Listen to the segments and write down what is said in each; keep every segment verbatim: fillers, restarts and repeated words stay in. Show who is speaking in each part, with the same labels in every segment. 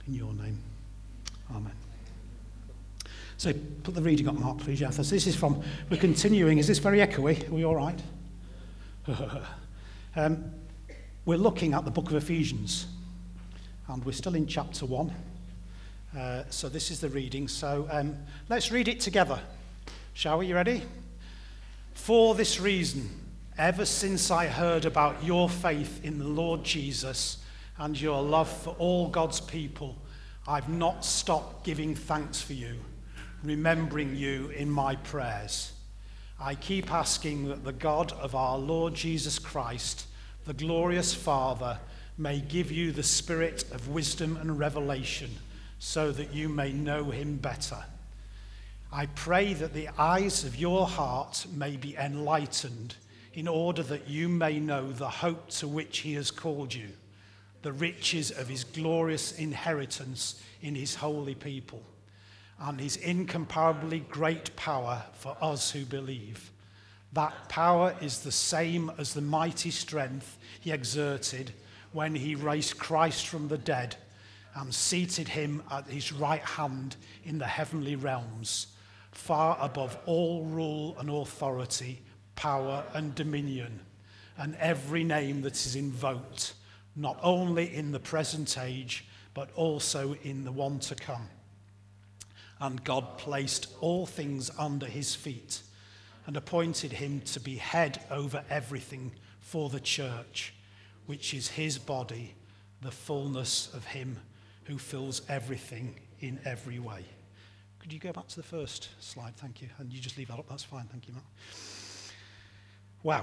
Speaker 1: in your name. Amen. So put the reading up, Mark, please, Yatha. So this is from, we're continuing. Is this very echoey? Are we all right? um, we're looking at the book of Ephesians, and we're still in chapter one. Uh, so this is the reading. So um, let's read it together. Shall we? You ready? For this reason, ever since I heard about your faith in the Lord Jesus and your love for all God's people, I've not stopped giving thanks for you, remembering you in my prayers. I keep asking that the God of our Lord Jesus Christ, the glorious Father, may give you the spirit of wisdom and revelation so that you may know him better. I pray that the eyes of your heart may be enlightened in order that you may know the hope to which he has called you, the riches of his glorious inheritance in his holy people, and his incomparably great power for us who believe. That power is the same as the mighty strength he exerted when he raised Christ from the dead and seated him at his right hand in the heavenly realms, far above all rule and authority, power and dominion, and every name that is invoked, not only in the present age, but also in the one to come. And God placed all things under his feet and appointed him to be head over everything for the church, which is his body, the fullness of him who fills everything in every way. Could you go back to the first slide? Thank you. And you just leave that up. That's fine. Thank you, Matt. Wow.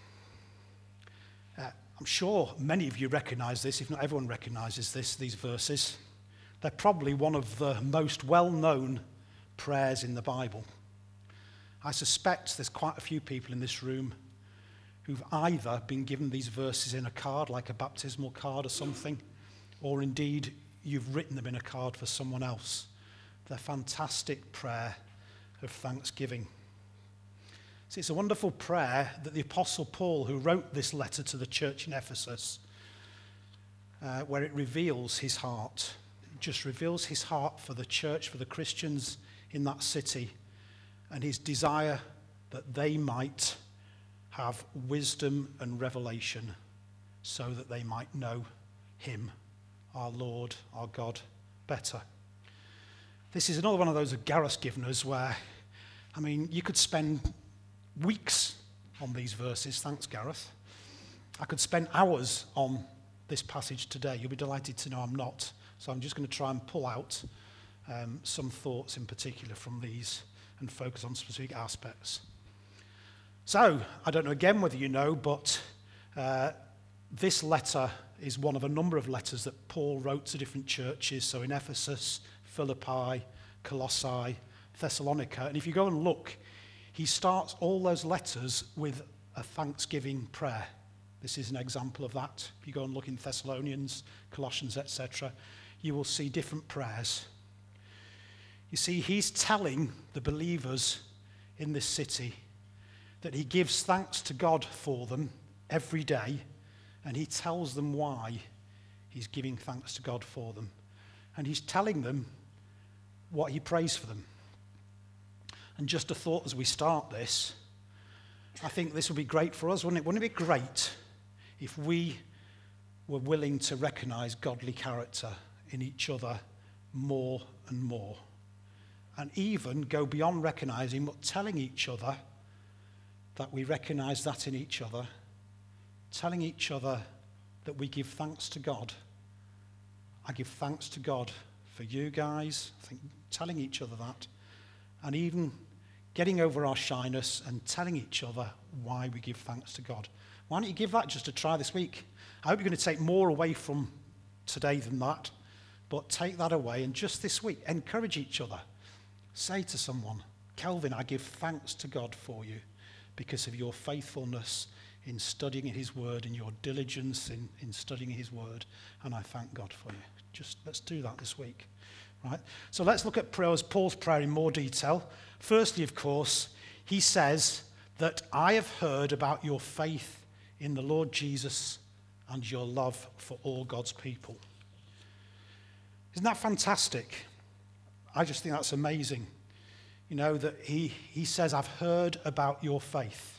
Speaker 1: Uh, I'm sure many of you recognize this, if not everyone recognizes this, these verses. They're probably one of the most well-known prayers in the Bible. I suspect there's quite a few people in this room who've either been given these verses in a card, like a baptismal card or something, or indeed you've written them in a card for someone else. They're fantastic prayer of thanksgiving. See, it's a wonderful prayer that the Apostle Paul, who wrote this letter to the church in Ephesus, uh, where it reveals his heart, it just reveals his heart for the church, for the Christians in that city, and his desire that they might have wisdom and revelation so that they might know him, our Lord, our God, better. This is another one of those that Gareth's given us where, I mean, you could spend weeks on these verses. Thanks, Gareth. I could spend hours on this passage today. You'll be delighted to know I'm not. So I'm just going to try and pull out um, some thoughts in particular from these and focus on specific aspects. So, I don't know again whether you know, but uh, this letter is one of a number of letters that Paul wrote to different churches. So in Ephesus, Philippi, Colossae, Thessalonica. And if you go and look, he starts all those letters with a thanksgiving prayer. This is an example of that. If you go and look in Thessalonians, Colossians, et cetera, you will see different prayers. You see, he's telling the believers in this city that he gives thanks to God for them every day, and he tells them why he's giving thanks to God for them. And he's telling them what he prays for them. And just a thought as we start this, I think this would be great for us, wouldn't it? Wouldn't it be great if we were willing to recognize godly character in each other more and more? And even go beyond recognizing, but telling each other that we recognize that in each other, telling each other that we give thanks to God. I give thanks to God for you guys, I think telling each other that, and even getting over our shyness and telling each other why we give thanks to God. Why don't you give that just a try this week? I hope you're going to take more away from today than that, but take that away and just this week, encourage each other. Say to someone, Kelvin, I give thanks to God for you because of your faithfulness in studying his word and your diligence in, in studying his word, and I thank God for you. Just let's do that this week. Right? So let's look at prayers, Paul's prayer in more detail. Firstly, of course, he says that I have heard about your faith in the Lord Jesus and your love for all God's people. Isn't that fantastic? I just think that's amazing. You know, that he, he says, I've heard about your faith.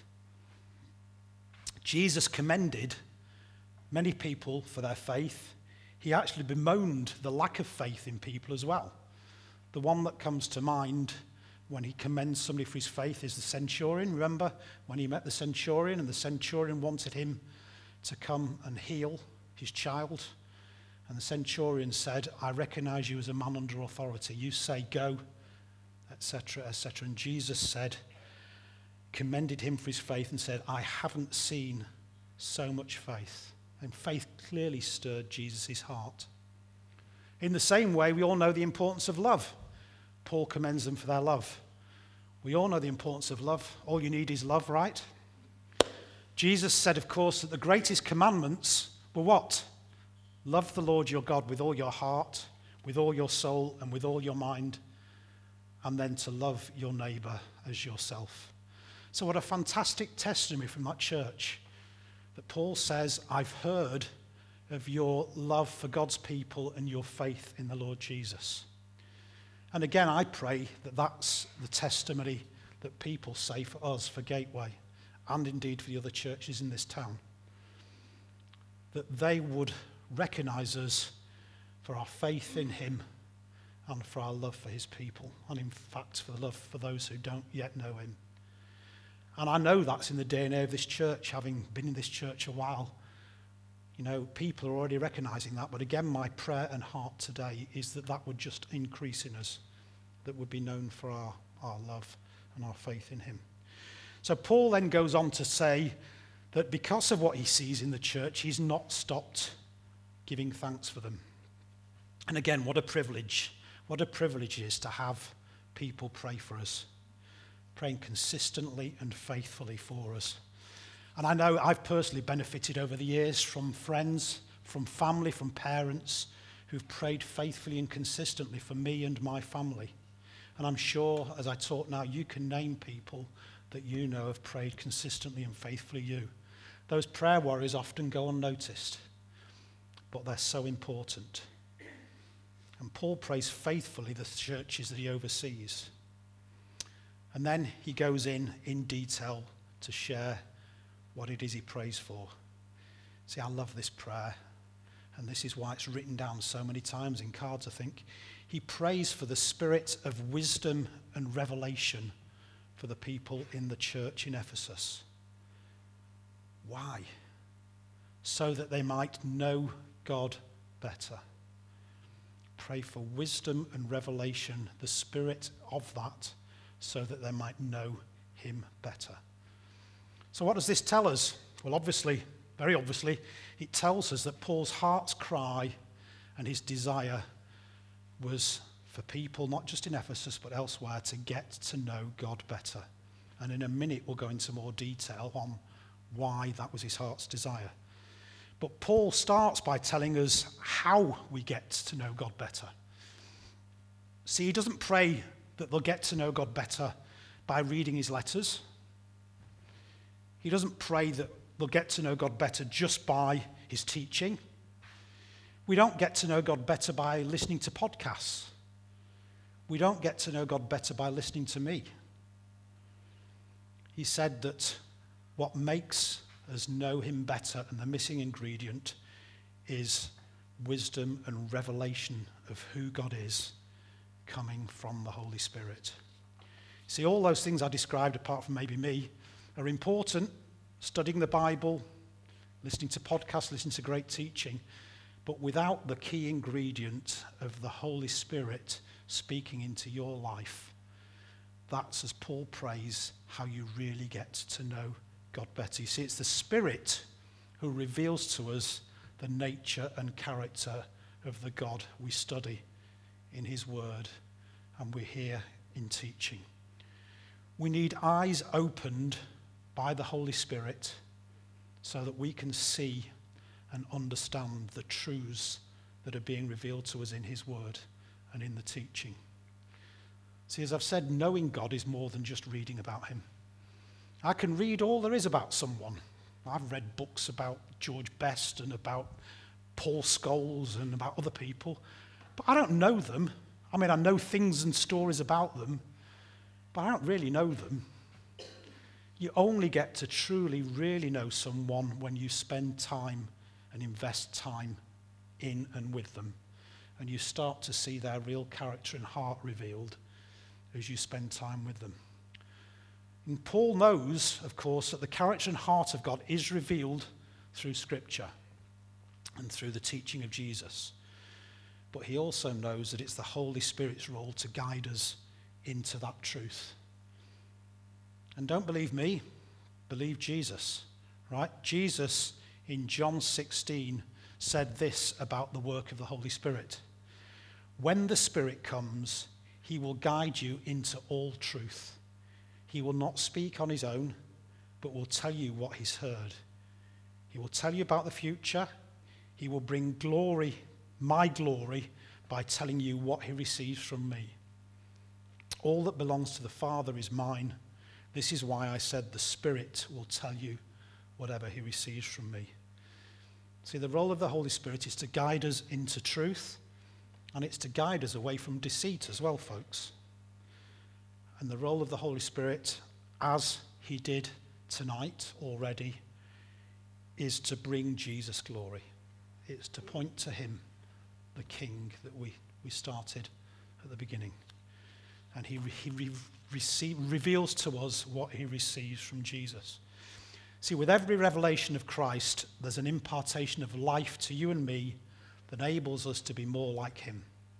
Speaker 1: Jesus commended many people for their faith. He actually bemoaned the lack of faith in people as well. The one that comes to mind when he commends somebody for his faith is the centurion. Remember when he met the centurion and the centurion wanted him to come and heal his child? And the centurion said, I recognize you as a man under authority. You say go, et cetera, et cetera. And Jesus said, commended him for his faith and said, I haven't seen so much faith. And faith clearly stirred Jesus' heart. In the same way, we all know the importance of love. Paul commends them for their love. We all know the importance of love. All you need is love, right? Jesus said, of course, that the greatest commandments were what? Love the Lord your God with all your heart, with all your soul, and with all your mind, and then to love your neighbor as yourself. So what a fantastic testimony from that church, that Paul says, I've heard of your love for God's people and your faith in the Lord Jesus. And again, I pray that that's the testimony that people say for us, for Gateway, and indeed for the other churches in this town. That they would recognize us for our faith in him and for our love for his people, and in fact for the love for those who don't yet know him. And I know that's in the D N A of this church, having been in this church a while. You know, people are already recognizing that, but again, my prayer and heart today is that that would just increase in us, that would be known for our, our love and our faith in him. So Paul then goes on to say that because of what he sees in the church, he's not stopped giving thanks for them. And again, what a privilege. What a privilege it is to have people pray for us, praying consistently and faithfully for us. And I know I've personally benefited over the years from friends, from family, from parents who've prayed faithfully and consistently for me and my family. And I'm sure, as I talk now, you can name people that you know have prayed consistently and faithfully you. Those prayer warriors often go unnoticed, but they're so important. And Paul prays faithfully the churches that he oversees. And then he goes in in detail to share what it is he prays for. See, I love this prayer, and this is why it's written down so many times in cards, I think. He prays for the spirit of wisdom and revelation for the people in the church in Ephesus. Why? So that they might know God better. Pray for wisdom and revelation, the spirit of that, so that they might know him better. So what does this tell us? Well, obviously, very obviously, it tells us that Paul's heart's cry and his desire was for people, not just in Ephesus, but elsewhere, to get to know God better. And in a minute, we'll go into more detail on why that was his heart's desire. But Paul starts by telling us how we get to know God better. See, he doesn't pray that they'll get to know God better by reading his letters. He doesn't pray that they'll get to know God better just by his teaching. We don't get to know God better by listening to podcasts. We don't get to know God better by listening to me. He said that what makes us know him better, and the missing ingredient, is wisdom and revelation of who God is coming from the Holy Spirit. See, all those things I described, apart from maybe me, are important. Studying the Bible, listening to podcasts, listening to great teaching, but without the key ingredient of the Holy Spirit speaking into your life, that's, as Paul prays, how you really get to know God better. You see, it's the Spirit who reveals to us the nature and character of the God we study in his word and we hear in teaching. We need eyes opened by the Holy Spirit so that we can see and understand the truths that are being revealed to us in his word and in the teaching. See, as I've said, knowing God is more than just reading about him. I can read all there is about someone. I've read books about George Best and about Paul Scholes and about other people, But I don't know them. I mean, I know things and stories about them, but I don't really know them. You only get to truly, really know someone when you spend time and invest time in and with them. And you start to see their real character and heart revealed as you spend time with them. And Paul knows, of course, that the character and heart of God is revealed through Scripture and through the teaching of Jesus. But he also knows that it's the Holy Spirit's role to guide us into that truth. And don't believe me, believe Jesus, right? Jesus in John sixteen said this about the work of the Holy Spirit. When the Spirit comes, he will guide you into all truth. He will not speak on his own, but will tell you what he's heard. He will tell you about the future. He will bring glory, my glory, by telling you what he receives from me. All that belongs to the Father is mine. This is why I said the Spirit will tell you whatever he receives from me. See, the role of the Holy Spirit is to guide us into truth, and it's to guide us away from deceit as well, folks. And the role of the Holy Spirit, as he did tonight already, is to bring Jesus glory. It's to point to him, the King that we, we started at the beginning. And he, he re, receive, reveals to us what he receives from Jesus. See, with every revelation of Christ, there's an impartation of life to you and me that enables us to be more like him.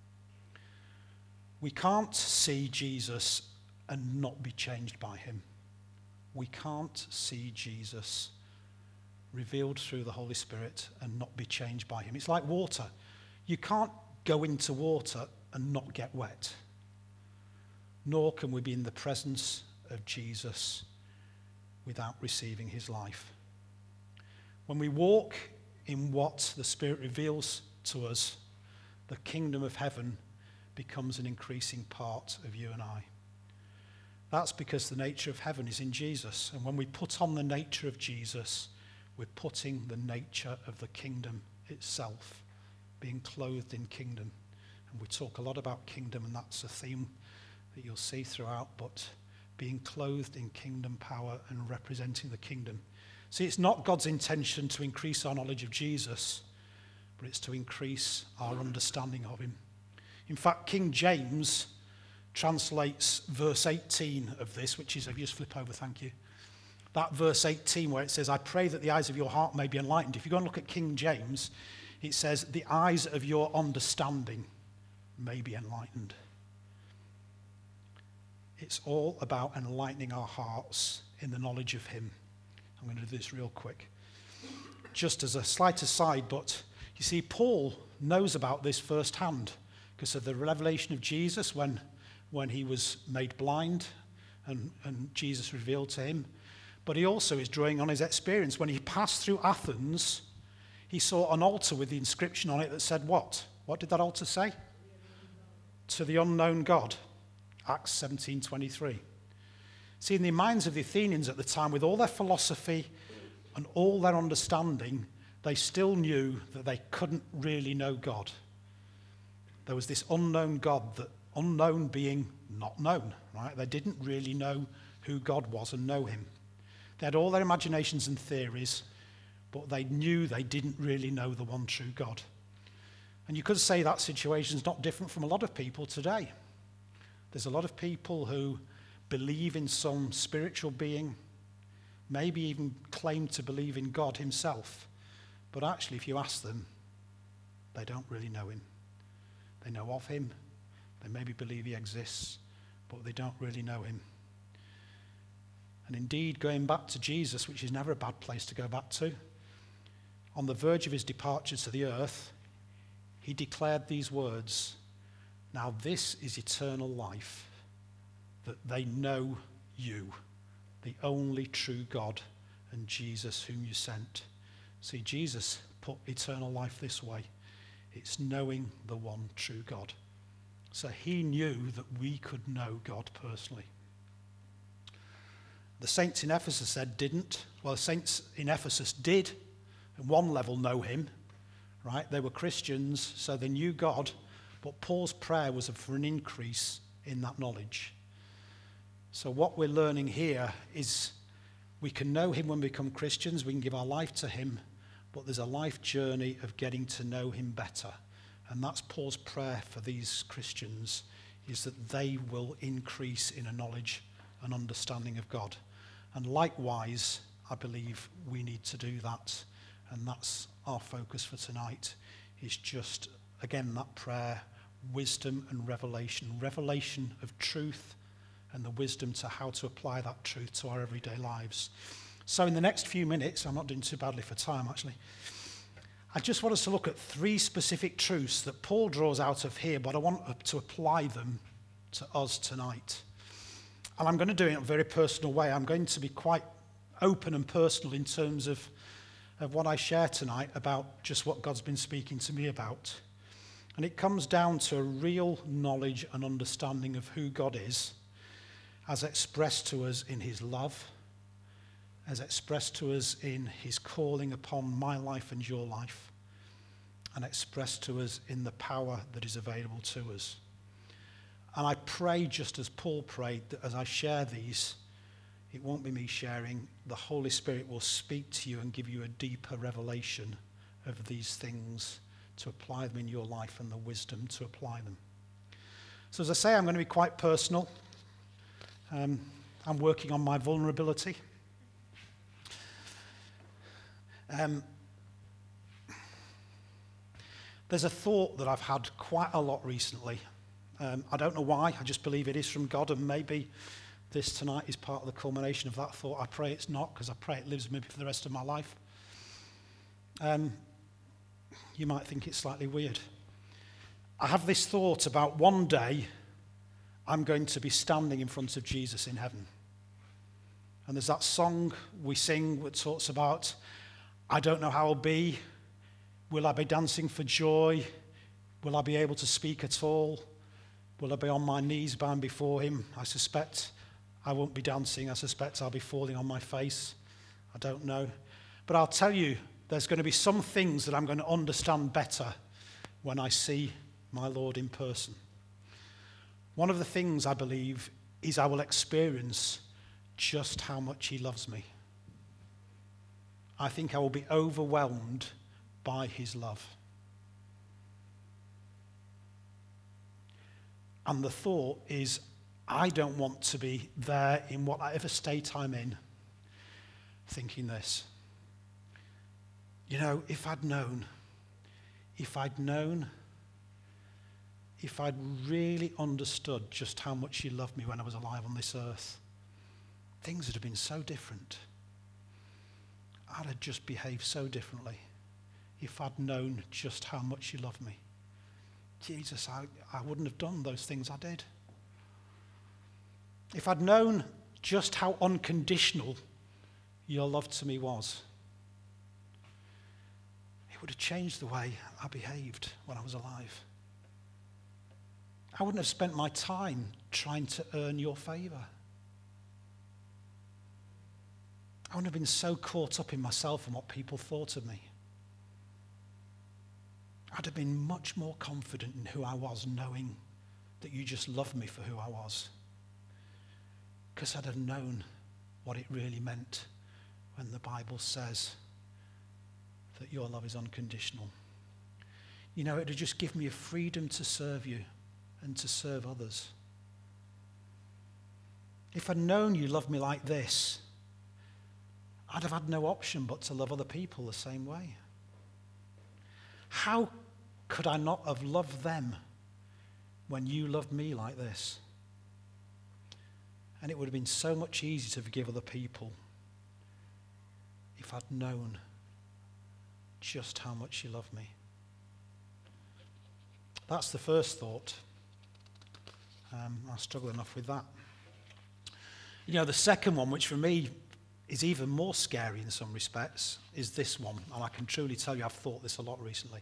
Speaker 1: We can't see Jesus and not be changed by him. We can't see Jesus revealed through the Holy Spirit and not be changed by him. It's like water. You can't go into water and not get wet. Nor can we be in the presence of Jesus without receiving his life. When we walk in what the Spirit reveals to us, the kingdom of heaven becomes an increasing part of you and I. That's because the nature of heaven is in Jesus. And when we put on the nature of Jesus, we're putting the nature of the kingdom itself, being clothed in kingdom. And we talk a lot about kingdom, and that's a theme that you'll see throughout, but being clothed in kingdom power and representing the kingdom. See, it's not God's intention to increase our knowledge of Jesus, but it's to increase our understanding of him. In fact, King James translates verse eighteen of this, which is, if you just flip over, thank you. That verse eighteen where it says, I pray that the eyes of your heart may be enlightened. If you go and look at King James, it says, the eyes of your understanding may be enlightened. It's all about enlightening our hearts in the knowledge of him. I'm going to do this real quick. Just as a slight aside, but you see, Paul knows about this firsthand because of the revelation of Jesus when, when he was made blind and, and Jesus revealed to him. But he also is drawing on his experience. When he passed through Athens, he saw an altar with the inscription on it that said what? What did that altar say? To the unknown God. Acts seventeen twenty-three. See, in the minds of the Athenians at the time, with all their philosophy and all their understanding, they still knew that they couldn't really know God. There was this unknown God, that unknown being not known, right? They didn't really know who God was and know him. They had all their imaginations and theories, but they knew they didn't really know the one true God. And you could say that situation is not different from a lot of people today. There's a lot of people who believe in some spiritual being, maybe even claim to believe in God himself. But actually, if you ask them, they don't really know him. They know of him. They maybe believe he exists, but they don't really know him. And indeed, going back to Jesus, which is never a bad place to go back to, on the verge of his departure to the earth, he declared these words, now this is eternal life, that they know you, the only true God, and Jesus whom you sent. See, Jesus put eternal life this way. It's knowing the one true God. So he knew that we could know God personally. The saints in Ephesus said didn't. Well, the saints in Ephesus did, at one level, know him, right? They were Christians, so they knew God. But Paul's prayer was for an increase in that knowledge. So what we're learning here is we can know him when we become Christians, we can give our life to him, but there's a life journey of getting to know him better. And that's Paul's prayer for these Christians, is that they will increase in a knowledge and understanding of God. And likewise, I believe we need to do that. And that's our focus for tonight, is just, again, that prayer, wisdom and revelation. Revelation of truth and the wisdom to how to apply that truth to our everyday lives. So in the next few minutes, I'm not doing too badly for time actually, I just want us to look at three specific truths that Paul draws out of here, but I want to apply them to us tonight. And I'm going to do it in a very personal way. I'm going to be quite open and personal in terms of, of what I share tonight about just what God's been speaking to me about. And it comes down to a real knowledge and understanding of who God is, as expressed to us in his love, as expressed to us in his calling upon my life and your life, and expressed to us in the power that is available to us. And I pray, just as Paul prayed, that as I share these, it won't be me sharing, the Holy Spirit will speak to you and give you a deeper revelation of these things to apply them in your life and the wisdom to apply them. So as I say, I'm going to be quite personal. Um, I'm working on my vulnerability. Um, there's a thought that I've had quite a lot recently. Um, I don't know why, I just believe it is from God, and maybe this tonight is part of the culmination of that thought. I pray it's not, because I pray it lives with me for the rest of my life. Um, you might think it's slightly weird. I have this thought about one day I'm going to be standing in front of Jesus in heaven. And there's that song we sing that talks about, I don't know how I'll be. Will I be dancing for joy? Will I be able to speak at all? Will I be on my knees bowing before him? I suspect I won't be dancing. I suspect I'll be falling on my face. I don't know. But I'll tell you, there's going to be some things that I'm going to understand better when I see my Lord in person. One of the things I believe is I will experience just how much he loves me. I think I will be overwhelmed by his love. And the thought is, I don't want to be there in whatever state I'm in, thinking this. You know, if I'd known, if I'd known, if I'd really understood just how much he loved me when I was alive on this earth, things would have been so different. I'd have just behaved so differently if I'd known just how much he loved me. Jesus, I, I wouldn't have done those things I did. If I'd known just how unconditional your love to me was, it would have changed the way I behaved when I was alive. I wouldn't have spent my time trying to earn your favor. I wouldn't have been so caught up in myself and what people thought of me. I'd have been much more confident in who I was, knowing that you just loved me for who I was. Because I'd have known what it really meant when the Bible says that your love is unconditional. You know, it would just give me a freedom to serve you and to serve others. If I'd known you loved me like this, I'd have had no option but to love other people the same way. How could I not have loved them when you loved me like this? And it would have been so much easier to forgive other people if I'd known just how much you loved me. That's the first thought. Um, I struggle enough with that. You know, the second one, which for me is even more scary in some respects, is this one. And I can truly tell you I've thought this a lot recently.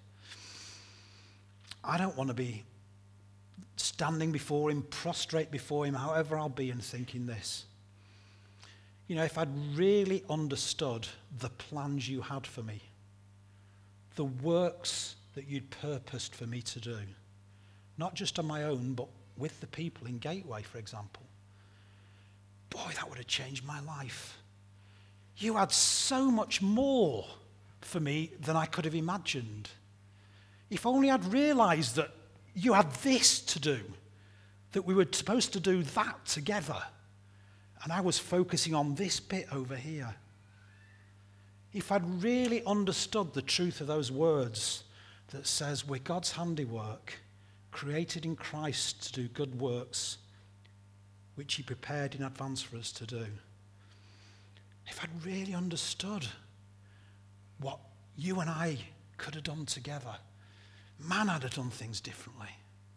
Speaker 1: I don't want to be standing before him, prostrate before him, however I'll be, and thinking this. You know, if I'd really understood the plans you had for me, the works that you'd purposed for me to do, not just on my own, but with the people in Gateway, for example. Boy, that would have changed my life. You had so much more for me than I could have imagined. If only I'd realized that you had this to do, that we were supposed to do that together, and I was focusing on this bit over here. If I'd really understood the truth of those words that says we're God's handiwork, created in Christ to do good works, which he prepared in advance for us to do. If I'd really understood what you and I could have done together, man, I'd have done things differently.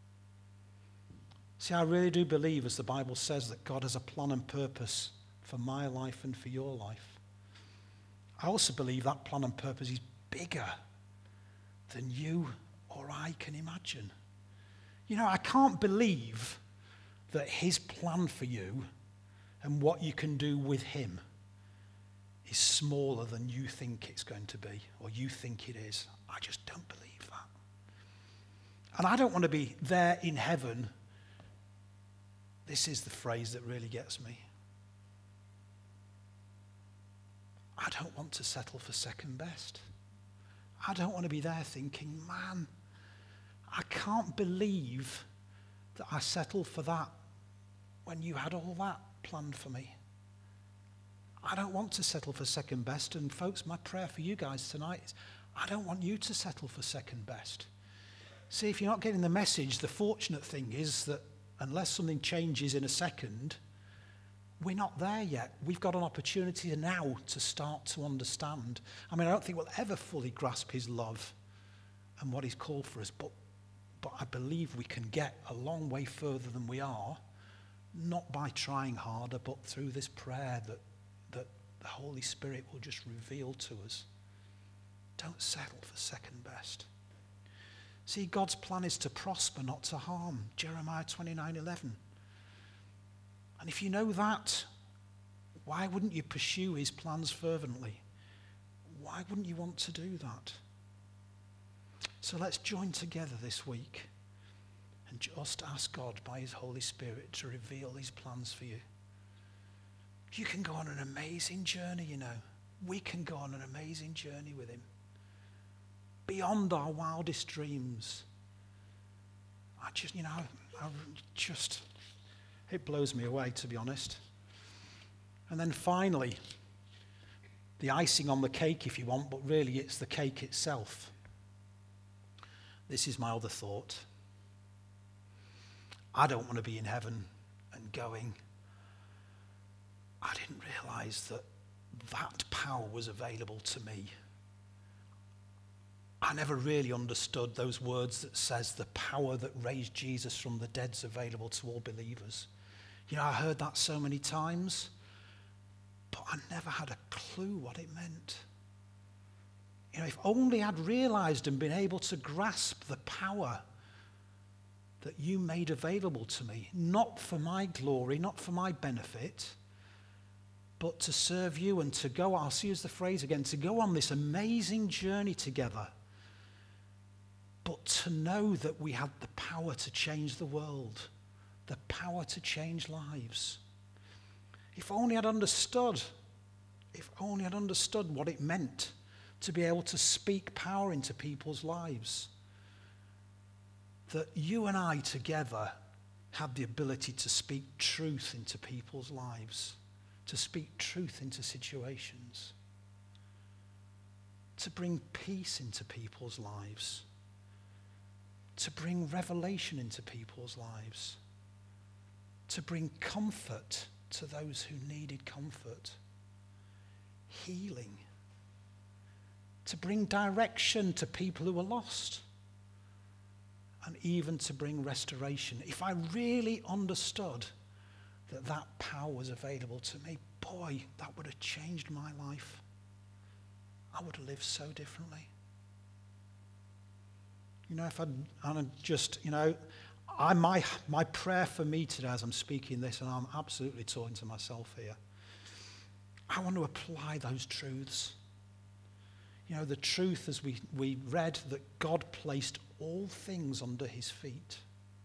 Speaker 1: See, I really do believe, as the Bible says, that God has a plan and purpose for my life and for your life. I also believe that plan and purpose is bigger than you or I can imagine. You know, I can't believe that his plan for you and what you can do with him is smaller than you think it's going to be, or you think it is. I just don't believe that. And I don't want to be there in heaven. This is the phrase that really gets me. I don't want to settle for second best. I don't want to be there thinking, man, I can't believe that I settled for that when you had all that planned for me. I don't want to settle for second best. And folks, my prayer for you guys tonight is, I don't want you to settle for second best. See, if you're not getting the message, the fortunate thing is that unless something changes in a second, we're not there yet. We've got an opportunity now to start to understand. I mean, I don't think we'll ever fully grasp his love and what he's called for us, but, but I believe we can get a long way further than we are, not by trying harder, but through this prayer that, that the Holy Spirit will just reveal to us. Don't settle for second best. See, God's plan is to prosper, not to harm. Jeremiah twenty-nine eleven. And if you know that, why wouldn't you pursue his plans fervently? Why wouldn't you want to do that? So let's join together this week and just ask God by his Holy Spirit to reveal his plans for you. You can go on an amazing journey, you know. We can go on an amazing journey with him. Beyond our wildest dreams. I just, you know, I just, it blows me away, to be honest. And then finally, the icing on the cake, if you want, but really it's the cake itself. This is my other thought. I don't want to be in heaven and going, I didn't realize that that power was available to me. I never really understood those words that says the power that raised Jesus from the dead is available to all believers. You know, I heard that so many times, but I never had a clue what it meant. You know, if only I'd realized and been able to grasp the power that you made available to me, not for my glory, not for my benefit, but to serve you and to go, I'll use the phrase again, to go on this amazing journey together. But to know that we had the power to change the world, the power to change lives. If only I'd understood, if only I'd understood what it meant to be able to speak power into people's lives. That you and I together have the ability to speak truth into people's lives, to speak truth into situations, to bring peace into people's lives, to bring revelation into people's lives, to bring comfort to those who needed comfort, healing, to bring direction to people who are lost, and even to bring restoration. If I really understood that that power was available to me, boy, that would have changed my life. I would have lived so differently. You know, if I'd, I'd just, you know, I, my, my prayer for me today as I'm speaking this, and I'm absolutely talking to myself here, I want to apply those truths. You know, the truth as we, we read that God placed all things under his feet.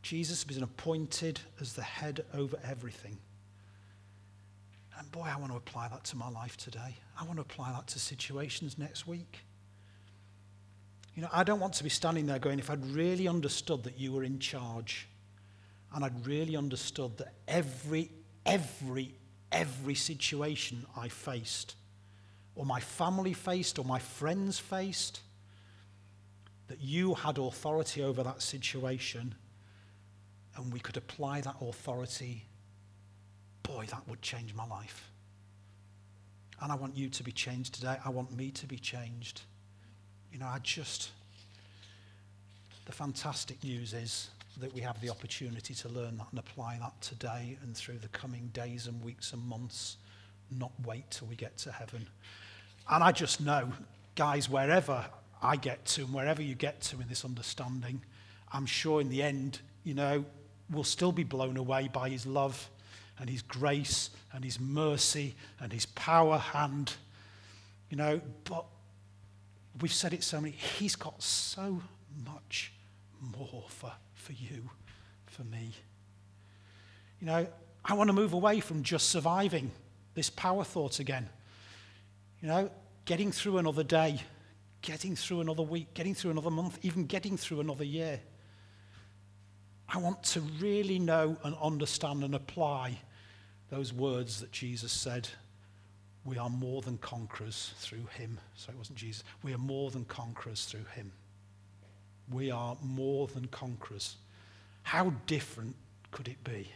Speaker 1: Jesus has been appointed as the head over everything. And boy, I want to apply that to my life today. I want to apply that to situations next week. You know, I don't want to be standing there going, if I'd really understood that you were in charge, and I'd really understood that every, every, every situation I faced, or my family faced, or my friends faced, that you had authority over that situation, and we could apply that authority, boy, that would change my life. And I want you to be changed today. I want me to be changed. You know, I just, the fantastic news is that we have the opportunity to learn that and apply that today and through the coming days and weeks and months, not wait till we get to heaven. And I just know, guys, wherever I get to and wherever you get to in this understanding, I'm sure in the end, you know, we'll still be blown away by his love and his grace and his mercy and his power hand, you know, but we've said it so many, he's got so much more for, for you, for me. You know, I want to move away from just surviving this power thought again. You know, getting through another day, getting through another week, getting through another month, even getting through another year. I want to really know and understand and apply those words that Jesus said. We are more than conquerors through him. So it wasn't Jesus. We are more than conquerors through him. We are more than conquerors. How different could it be?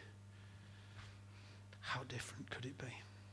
Speaker 1: How different could it be?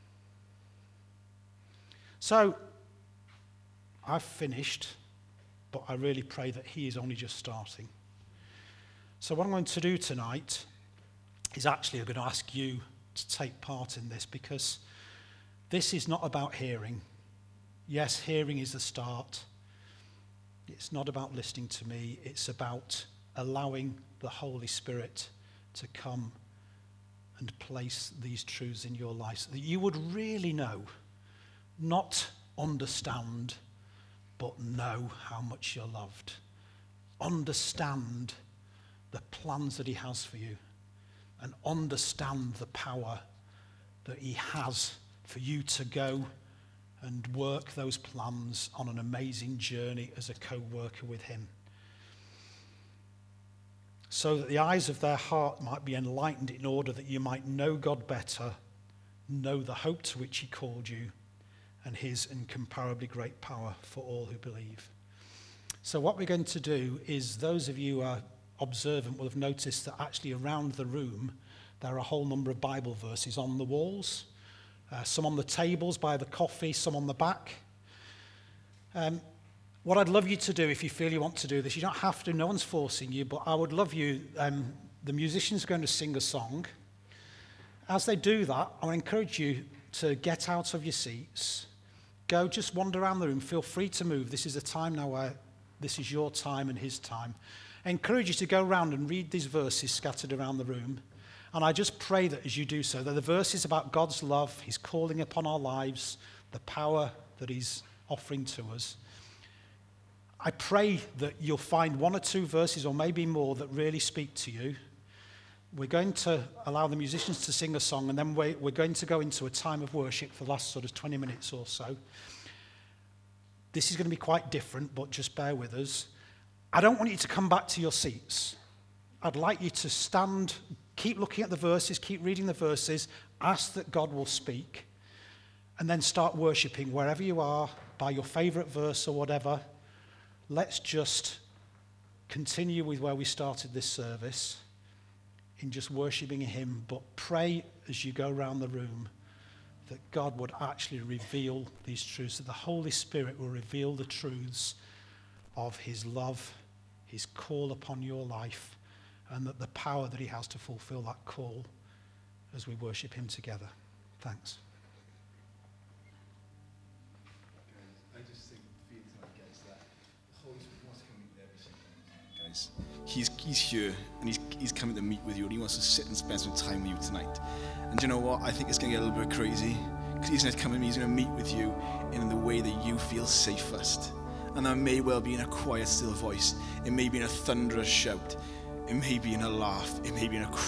Speaker 1: So, I've finished, but I really pray that he is only just starting. So what I'm going to do tonight is actually I'm going to ask you to take part in this, because this is not about hearing. Yes, hearing is the start. It's not about listening to me. It's about allowing the Holy Spirit to come and place these truths in your life so that you would really know, not understand, but know how much you're loved. Understand the plans that he has for you, and understand the power that he has for you to go and work those plans on an amazing journey as a co-worker with him, so that the eyes of their heart might be enlightened in order that you might know God better, know the hope to which he called you, and his incomparably great power for all who believe. So what we're going to do is, those of you who are observant will have noticed that actually around the room there are a whole number of Bible verses on the walls. Uh, some on the tables by the coffee, some on the back. Um, what I'd love you to do, if you feel you want to do this, you don't have to, no one's forcing you, but I would love you, um, the musicians are going to sing a song. As they do that, I would encourage you to get out of your seats, go just wander around the room, feel free to move. This is a time now where this is your time and his time. I encourage you to go around and read these verses scattered around the room. And I just pray that as you do so, that the verses about God's love, his calling upon our lives, the power that he's offering to us, I pray that you'll find one or two verses or maybe more that really speak to you. We're going to allow the musicians to sing a song, and then we're, we're going to go into a time of worship for the last sort of twenty minutes or so. This is going to be quite different, but just bear with us. I don't want you to come back to your seats. I'd like you to stand, keep looking at the verses, keep reading the verses, ask that God will speak, and then start worshiping wherever you are, by your favorite verse or whatever. Let's just continue with where we started this service, in just worshiping him, but pray as you go around the room that God would actually reveal these truths, that the Holy Spirit will reveal the truths of his love, his call upon your life, and that the power that he has to fulfill that call as we worship him together. Thanks.
Speaker 2: I just think, feel tonight, guys, that the Holy Spirit wants to come meet every single one, guys. He's, he's here, and he's, he's coming to meet with you, and he wants to sit and spend some time with you tonight. And you know what? I think it's going to get a little bit crazy, because he's going to come to me, he's going to meet with you in the way that you feel safest. And that may well be in a quiet, still voice. It may be in a thunderous shout. It may be in a laugh. It may be in a